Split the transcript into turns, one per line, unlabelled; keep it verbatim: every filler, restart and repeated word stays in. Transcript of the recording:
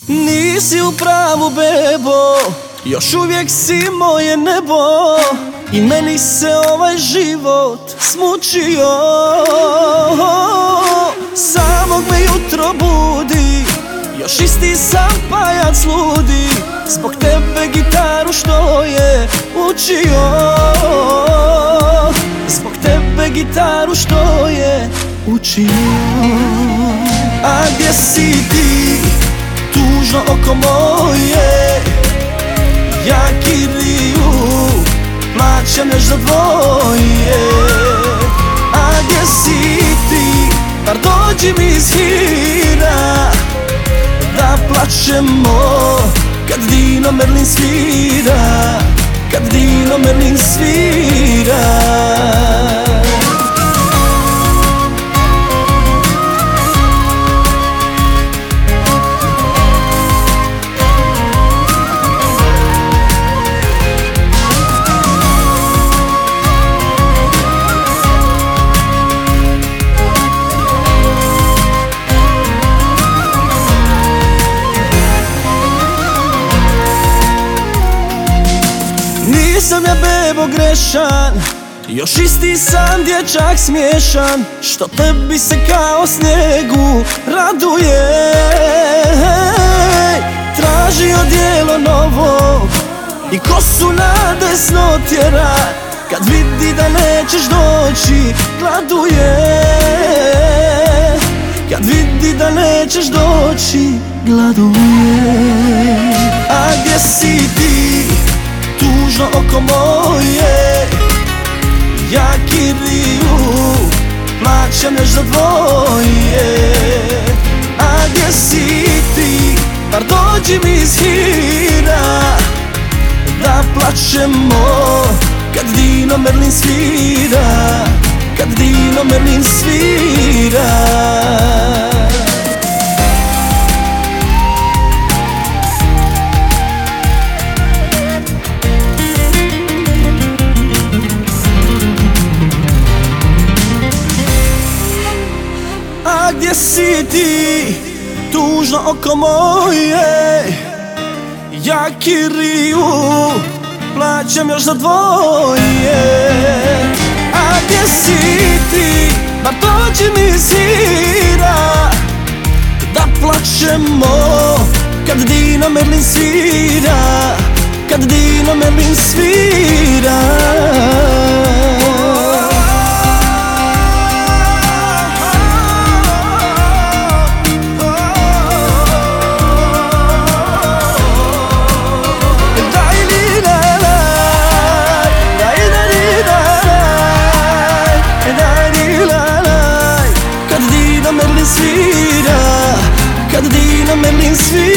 Nisi u pravu, bebo, još uvijek si moje nebo. I meni se ovaj život smučio. Samog me jutro budi, još isti sam pajac ludi. Zbog tebe gitaru što je učio. Zbog tebe gitaru što je učio. A gdje si ti, tužno oko moje? Ja Kiriju plaćam još za dvoje. A gdje si ti, bar dođi mi iz hira, da plaćemo kad Dino Merlin svira, kad Dino Merlin svira. Nisam ja bebo grešan, još isti sam dječak smiješan, što tebi se kao snijegu raduje. Traži odijelo novo i kosu na desno tjera, kad vidi da nećeš doći gladuje. Kad vidi da nećeš doći gladuje. A gdje si ti, tužno oko moje? Ja Kiriju plaćam još za dvoje. A gdje si ti, bar dođi mi iz hira, da plaćemo kad Dino Merlin svira, kad Dino Merlin svira. Gdje si ti, tužno oko moje? Ja Kiriju plaćam još za dvoje. A gdje si ti, bar dođi mi iz hira, da plaćemo kad Dino Merlin svira, kad Dino Merlin svira. Kad Dino Merlin svira, kad Dino Merlin svira.